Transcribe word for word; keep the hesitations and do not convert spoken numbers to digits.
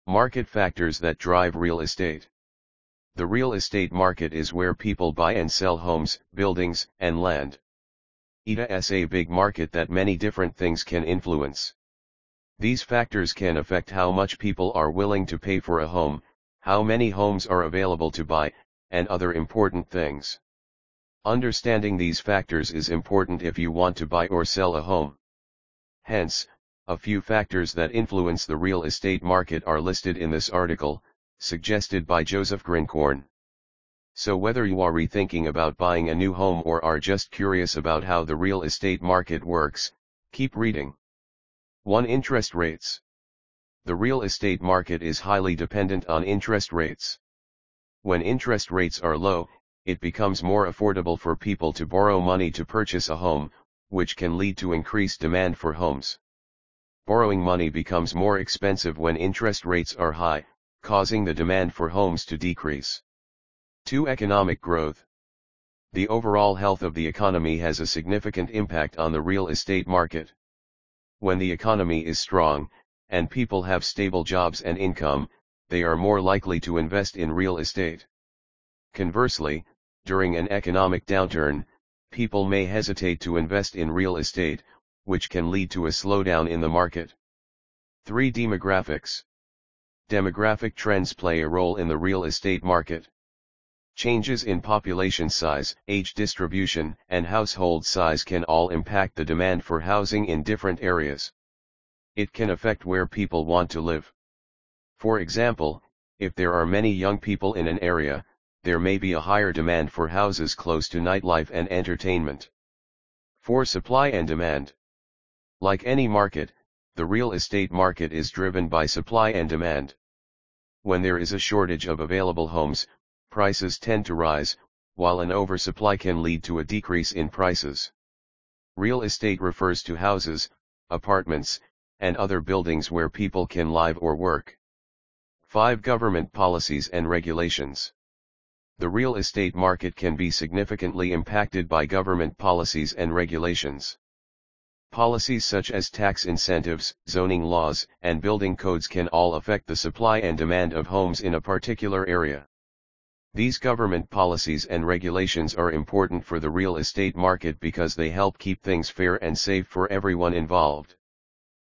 Market factors that drive real estate. The real estate market is where people buy and sell homes, buildings, and land. It is a big market that many different things can influence. These factors can affect how much people are willing to pay for a home, how many homes are available to buy, and other important things. Understanding these factors is important if you want to buy or sell a home. Hence, a few factors that influence the real estate market are listed in this article, suggested by Joseph Grincorn. So whether you are rethinking about buying a new home or are just curious about how the real estate market works, keep reading. one Interest rates. The real estate market is highly dependent on interest rates. When interest rates are low, it becomes more affordable for people to borrow money to purchase a home, which can lead to increased demand for homes. Borrowing money becomes more expensive when interest rates are high, causing the demand for homes to decrease. two Economic growth. The overall health of the economy has a significant impact on the real estate market. When the economy is strong, and people have stable jobs and income, they are more likely to invest in real estate. Conversely, during an economic downturn, people may hesitate to invest in real estate, which can lead to a slowdown in the market. three Demographics. Demographic trends play a role in the real estate market. Changes in population size, age distribution, and household size can all impact the demand for housing in different areas. It can affect where people want to live. For example, if there are many young people in an area, there may be a higher demand for houses close to nightlife and entertainment. four Supply and demand. Like any market, the real estate market is driven by supply and demand. When there is a shortage of available homes, prices tend to rise, while an oversupply can lead to a decrease in prices. Real estate refers to houses, apartments, and other buildings where people can live or work. five Government policies and regulations. The real estate market can be significantly impacted by government policies and regulations. Policies such as tax incentives, zoning laws, and building codes can all affect the supply and demand of homes in a particular area. These government policies and regulations are important for the real estate market because they help keep things fair and safe for everyone involved.